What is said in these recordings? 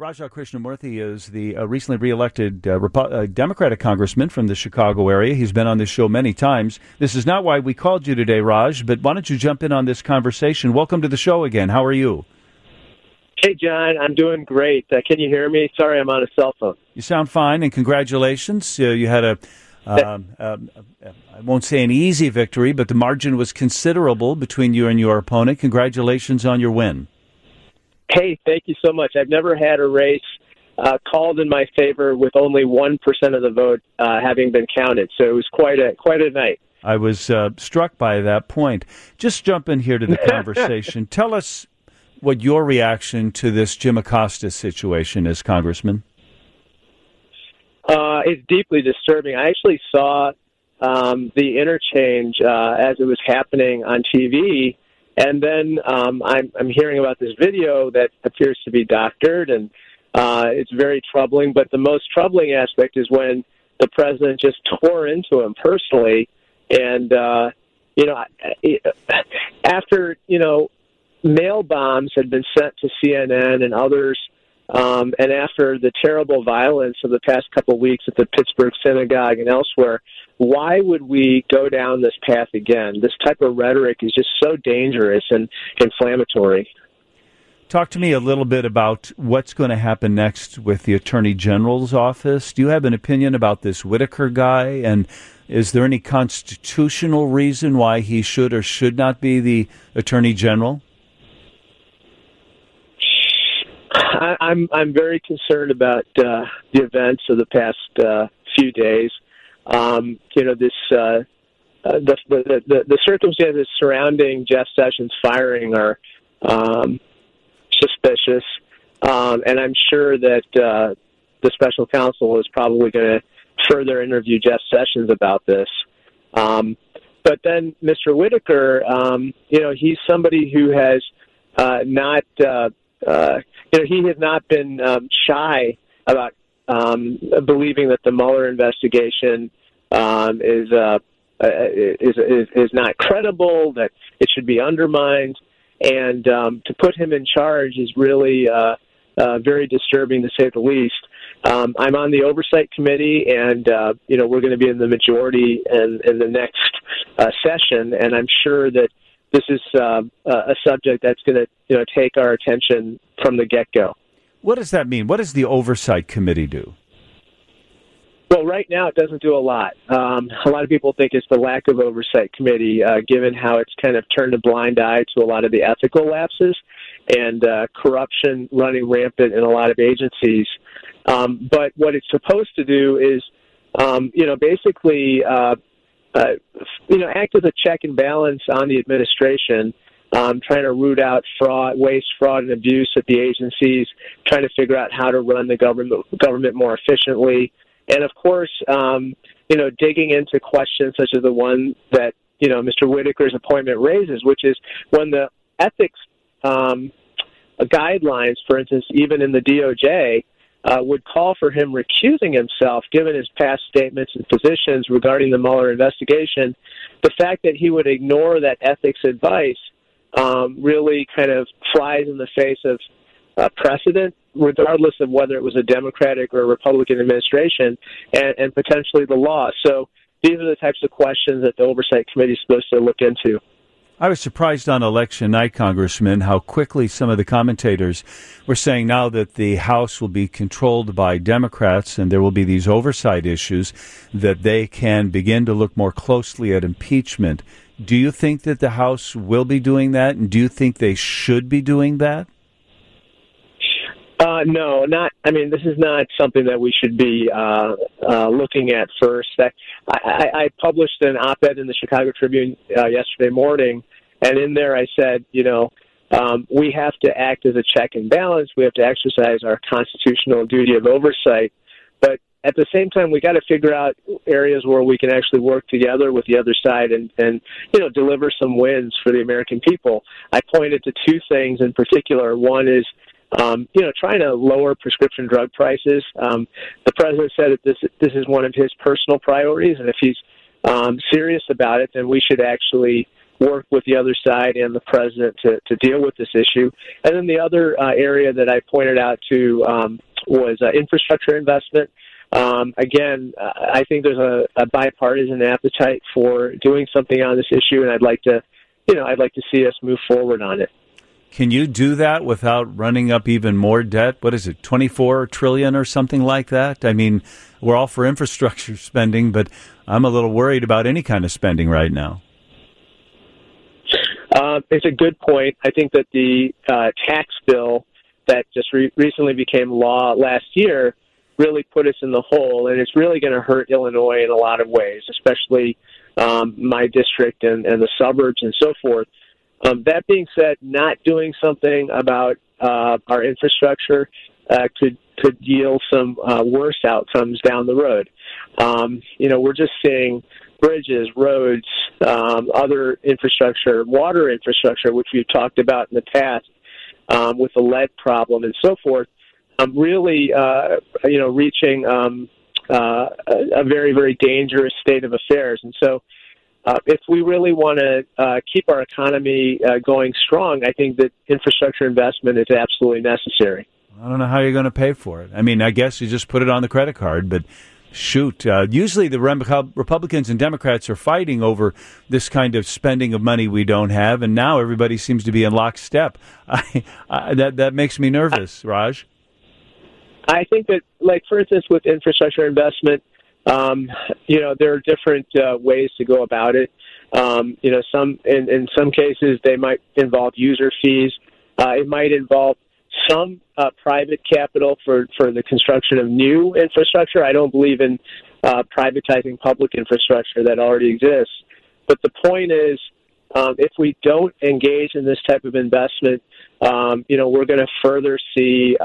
Raja Krishnamurthy is the recently reelected Democratic congressman from the Chicago area. He's been on this show many times. This is not why we called you today, Raj, but why don't you jump in on this conversation? Welcome to the show again. How are you? Hey, John. I'm doing great. Can you hear me? Sorry, I'm on a cell phone. You sound fine, and congratulations. You had I won't say an easy victory, but the margin was considerable between you and your opponent. Congratulations on your win. Hey, thank you so much. I've never had a race called in my favor with only 1% of the vote having been counted, so it was quite a night. I was struck by that point. Just jump in here to the conversation. Tell us what your reaction to this Jim Acosta situation is, Congressman. It's deeply disturbing. I actually saw the interchange as it was happening on TV, and then I'm hearing about this video that appears to be doctored, and it's very troubling. But the most troubling aspect is when the president just tore into him personally, and after mail bombs had been sent to CNN and others. And after the terrible violence of the past couple of weeks at the Pittsburgh synagogue and elsewhere, why would we go down this path again? This type of rhetoric is just so dangerous and inflammatory. Talk to me a little bit about what's going to happen next with the Attorney General's office. Do you have an opinion about this Whitaker guy? And is there any constitutional reason why he should or should not be the Attorney General? I'm very concerned about the events of the past few days. The circumstances surrounding Jeff Sessions' firing are suspicious, and I'm sure that the special counsel is probably going to further interview Jeff Sessions about this. But then Mr. Whitaker, he's somebody who has not. He has not been shy about believing that the Mueller investigation is not credible, that it should be undermined, and to put him in charge is really very disturbing, to say the least. I'm on the oversight committee, and we're going to be in the majority in the next session, and I'm sure that this is a subject that's going to take our attention from the get-go. What does that mean? What does the Oversight Committee do? Well, right now it doesn't do a lot. A lot of people think it's the lack of Oversight Committee, given how it's kind of turned a blind eye to a lot of the ethical lapses and corruption running rampant in a lot of agencies. But what it's supposed to do is, basically act as a check and balance on the administration, trying to root out waste, fraud, and abuse at the agencies, trying to figure out how to run the government more efficiently, and of course, digging into questions such as the one that Mr. Whitaker's appointment raises, which is when the ethics guidelines, for instance, even in the DOJ. Would call for him recusing himself, given his past statements and positions regarding the Mueller investigation. The fact that he would ignore that ethics advice really kind of flies in the face of precedent, regardless of whether it was a Democratic or a Republican administration, and potentially the law. So these are the types of questions that the Oversight Committee is supposed to look into. I was surprised on election night, Congressman, how quickly some of the commentators were saying now that the House will be controlled by Democrats and there will be these oversight issues, that they can begin to look more closely at impeachment. Do you think that the House will be doing that, and do you think they should be doing that? No, not. I mean, this is not something that we should be looking at first. I published an op-ed in the Chicago Tribune yesterday morning, and in there I said, we have to act as a check and balance. We have to exercise our constitutional duty of oversight. But at the same time, we got to figure out areas where we can actually work together with the other side and deliver some wins for the American people. I pointed to two things in particular. One is trying to lower prescription drug prices. The president said that this is one of his personal priorities, and if he's serious about it, then we should actually work with the other side and the president to deal with this issue. And then the other area that I pointed out to was infrastructure investment. Again, I think there's a bipartisan appetite for doing something on this issue, and I'd like to see us move forward on it. Can you do that without running up even more debt? What is it, 24 trillion or something like that? I mean, we're all for infrastructure spending, but I'm a little worried about any kind of spending right now. It's a good point. I think that the tax bill that just recently became law last year really put us in the hole, and it's really going to hurt Illinois in a lot of ways, especially my district and the suburbs and so forth. That being said, not doing something about our infrastructure could yield some worse outcomes down the road. We're just seeing bridges, roads, other infrastructure, water infrastructure, which we've talked about in the past with the lead problem and so forth, really, reaching a very, very dangerous state of affairs. And so if we really want to keep our economy going strong, I think that infrastructure investment is absolutely necessary. I don't know how you're going to pay for it. I mean, I guess you just put it on the credit card, but shoot. Usually the Republicans and Democrats are fighting over this kind of spending of money we don't have, and now everybody seems to be in lockstep. That makes me nervous, Raj. I think that, for instance, with infrastructure investment, there are different ways to go about it. In some cases they might involve user fees. It might involve some private capital for the construction of new infrastructure. I don't believe in privatizing public infrastructure that already exists. But the point is, if we don't engage in this type of investment, we're going to further see,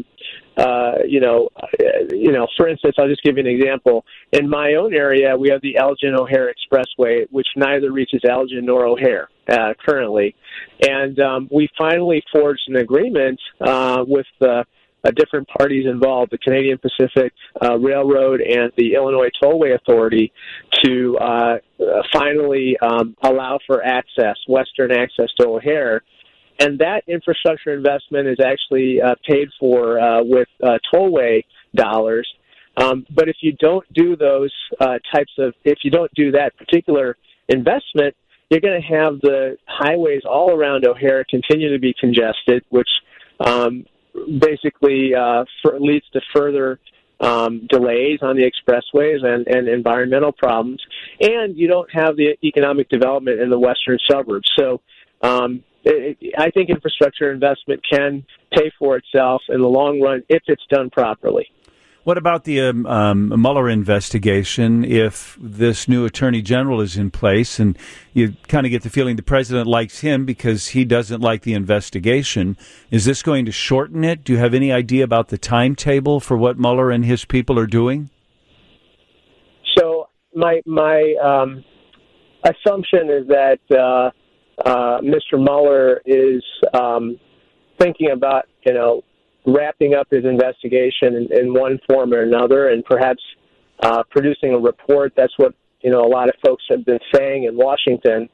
for instance, I'll just give you an example. In my own area, we have the Elgin-O'Hare Expressway, which neither reaches Elgin nor O'Hare currently. And we finally forged an agreement with different parties involved, the Canadian Pacific Railroad and the Illinois Tollway Authority, to finally allow for western access to O'Hare. And that infrastructure investment is actually paid for with tollway dollars. But if you don't do those if you don't do that particular investment, you're going to have the highways all around O'Hare continue to be congested, which basically leads to further delays on the expressways and environmental problems. And you don't have the economic development in the western suburbs. So I think infrastructure investment can pay for itself in the long run if it's done properly. What about the Mueller investigation? If this new attorney general is in place, and you kind of get the feeling the president likes him because he doesn't like the investigation, is this going to shorten it? Do you have any idea about the timetable for what Mueller and his people are doing? So my assumption is that Mr. Mueller is thinking about, wrapping up his investigation in one form or another, and perhaps producing a report. That's what a lot of folks have been saying in Washington.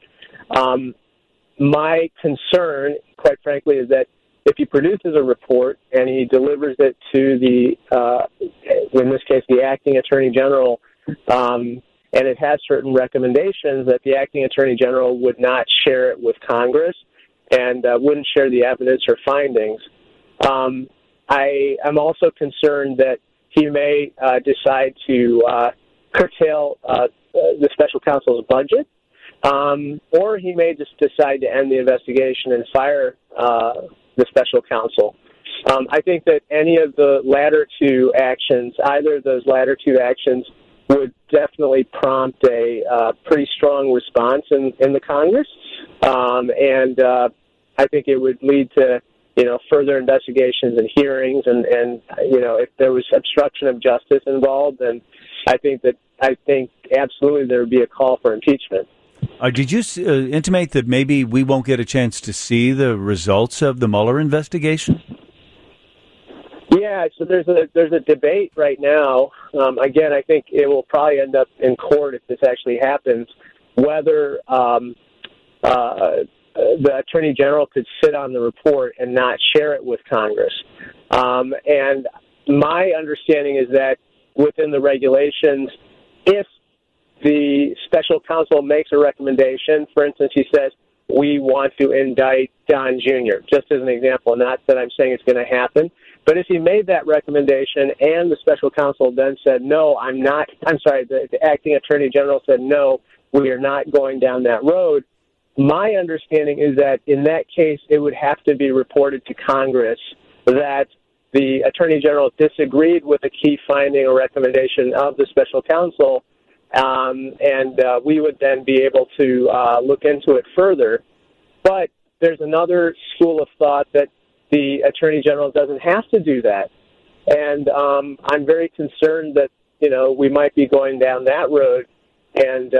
My concern, quite frankly, is that if he produces a report and he delivers it to in this case, the acting attorney general, and it has certain recommendations, that the acting attorney general would not share it with Congress and wouldn't share the evidence or findings. I'm also concerned that he may decide to curtail the special counsel's budget, or he may just decide to end the investigation and fire the special counsel. I think that any of the latter two actions, either of those latter two actions, would definitely prompt a pretty strong response in the Congress, and I think it would lead to further investigations and hearings, and if there was obstruction of justice involved, then I think absolutely there would be a call for impeachment. Did you intimate that maybe we won't get a chance to see the results of the Mueller investigation? Yeah, so there's a debate right now. Again, I think it will probably end up in court if this actually happens, whether the Attorney General could sit on the report and not share it with Congress. And my understanding is that within the regulations, if the special counsel makes a recommendation, for instance, he says, we want to indict Don Jr., just as an example, not that I'm saying it's going to happen, but if he made that recommendation and the special counsel then said, no, the acting Attorney General said, no, we are not going down that road, my understanding is that in that case, it would have to be reported to Congress that the Attorney General disagreed with a key finding or recommendation of the special counsel, and we would then be able to look into it further. But there's another school of thought that the Attorney General doesn't have to do that. And I'm very concerned that, we might be going down that road. And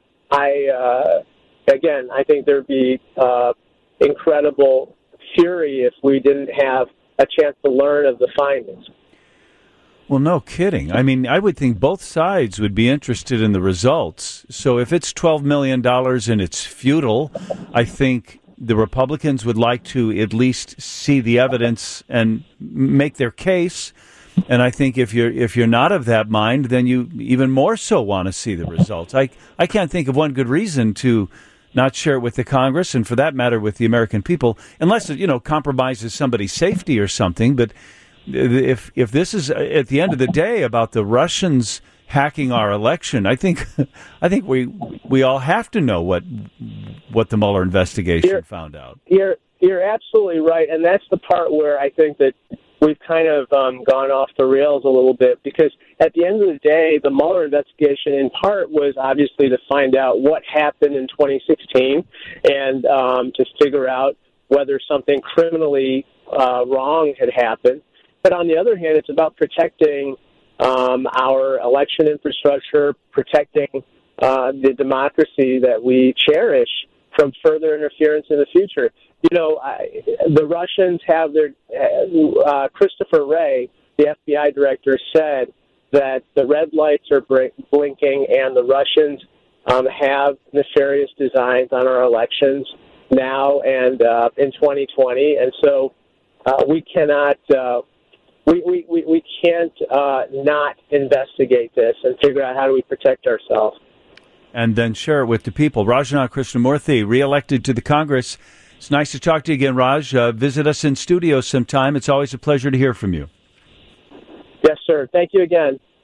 I think there'd be incredible fury if we didn't have a chance to learn of the findings. Well, no kidding. I mean, I would think both sides would be interested in the results. So if it's $12 million and it's futile, I think the Republicans would like to at least see the evidence and make their case. And I think if you're not of that mind, then you even more so want to see the results. I can't think of one good reason to not share it with the Congress, and for that matter with the American people, unless it, compromises somebody's safety or something. But if this is at the end of the day about the Russians hacking our election, I think we all have to know what the Mueller investigation found out. You're absolutely right, and that's the part where I think that we've kind of gone off the rails a little bit, because at the end of the day, the Mueller investigation in part was obviously to find out what happened in 2016 and to figure out whether something criminally wrong had happened. But on the other hand, it's about protecting our election infrastructure, protecting the democracy that we cherish from further interference in the future. The Russians have their Christopher Wray, the FBI director, said that the red lights are blinking and the Russians have nefarious designs on our elections now and in 2020. And so we cannot we can't not investigate this and figure out how do we protect ourselves. And then share it with the people. Rajanath Krishnamurthy, reelected to the Congress. It's nice to talk to you again, Raj. Visit us in studio sometime. It's always a pleasure to hear from you. Yes, sir. Thank you again.